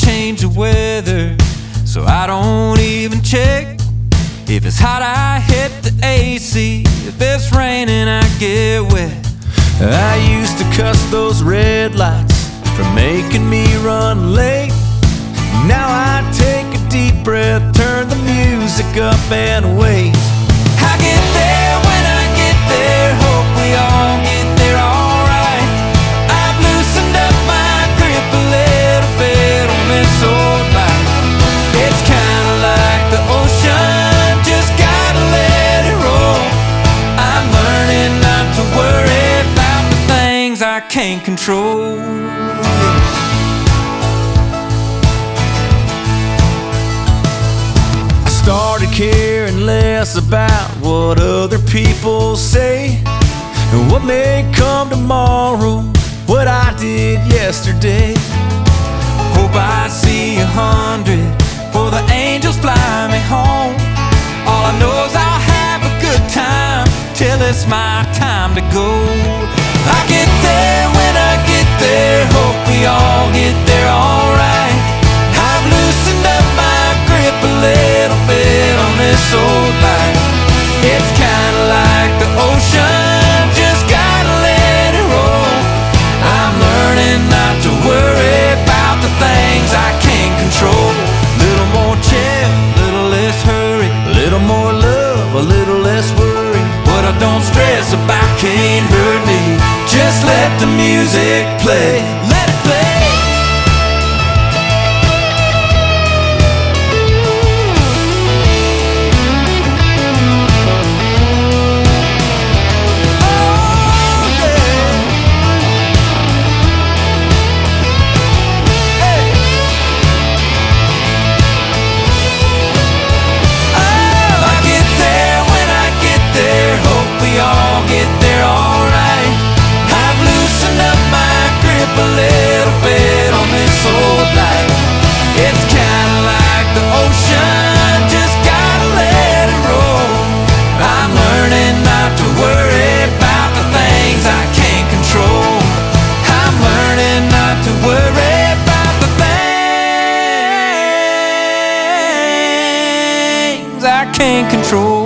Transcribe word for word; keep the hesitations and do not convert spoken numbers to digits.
change of weather, so I don't even check. If it's hot, I hit the A C. If it's raining, I get wet. I used to cuss those red lights for making me run late. Now I take a deep breath, turn the music up and wait. I get there when I get there, hope we all get there alright. I've loosened up my grip a little bit on this old life. It's kinda like the ocean, just gotta let it roll. I'm learning not to worry about the things I can't control. Started caring less about what other people say and what may come tomorrow, what I did yesterday. Hope I see a hundred before the angels fly me home. All I know is I'll have a good time till it's my time to go. I get there when I get there, hope we all get there alright. I've loosened up my grip a little bit on this old life. It's kinda like the ocean, just gotta let it roll. I'm learning not to worry about the things I can't control. Little more chill, little less hurry, little more love, a little less worry. What I don't stress about can't hurt me. Just let the music play. Let it play. A little bit on this old life. It's kinda like the ocean, just gotta let it roll. I'm learning not to worry about the things I can't control. I'm learning not to worry about the things I can't control.